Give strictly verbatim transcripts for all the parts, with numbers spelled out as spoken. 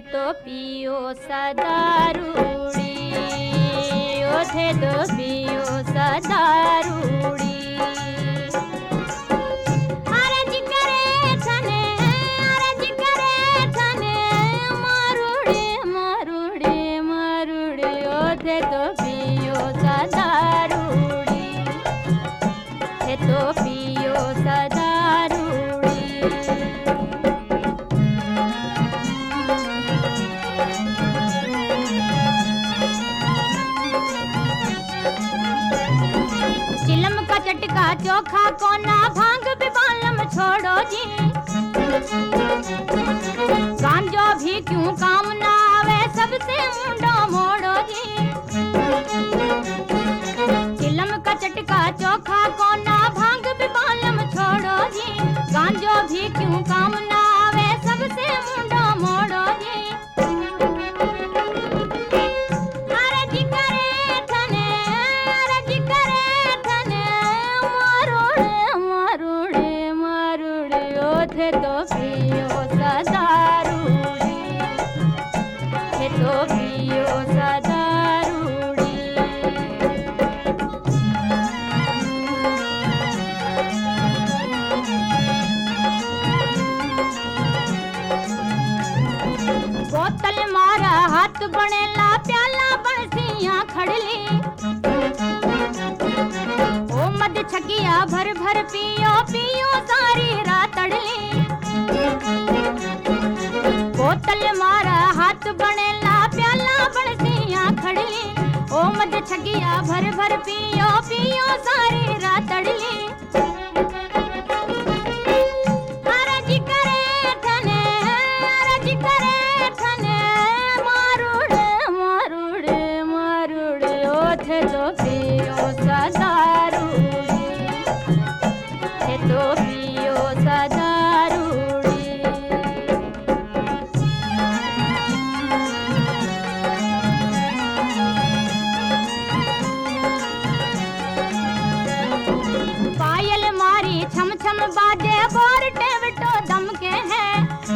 तो पियो सदारूड़ी, ओथे तो पियो सदारूड़ी। अरज करे थने, अरज करे थने, मारूड़े मारूड़े मारूड़े, ओथे तो पियो सदारूड़ी, ओथे तो पियो सदारूड़ी। चिलम का चटका चोखा कोना भांग बिबालम छोड़ो जी, गांजो भी क्यों काम ना आवे सबसे मुंडो मोड़ो जी। चिलम का चटका चोखा कोना भांग बिबालम छोड़ो जी, गांजो भी क्यों काम ना आवे सबसे मुंडो मोड़ो जी। ओथे तो पियो सदारूड़ी, ओथे तो पियो सदारूड़ी। बोतल मारा हाथ बनेला प्याला बरसियां खड़ली, ओ मद छकिया भर भर पियो पियो सारी रात अड़ली। बोतल मारा हाथ बनेला प्याला बरसियां खड़ली, ओ मद छकिया भर भर पियो पियो सारी रात अड़ली। अरज करे थने, अरज करे थने, मारूड़े मारूड़े मारूड़े, ओथे तो पियो सदारूड़ी, ओथे तो पियो सदारूड़ी। पायल मारी छम छम बाजे बोर टेवटो दम के है,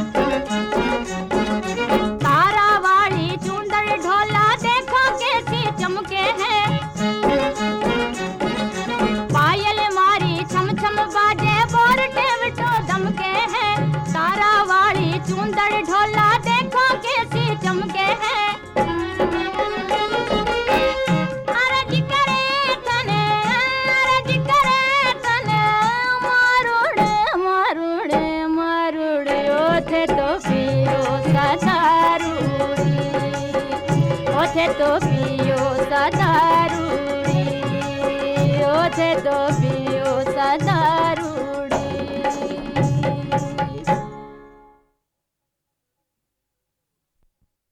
तारा वाली चूंदड़ ढोला देखो कैसी चमके है। पायल मारी छम छम बाजे बोर टेवटो दम के है, तारा वाली चूंदड़ ढोला देखो कैसी चमके है। अरज करे थने, अरज करे थने, मारूड़े मारूड़े मारूड़े, ओथे तो पियो सदारूड़ी, ओथे तो पियो सदारूड़ी, ओथे तो पियो सदा।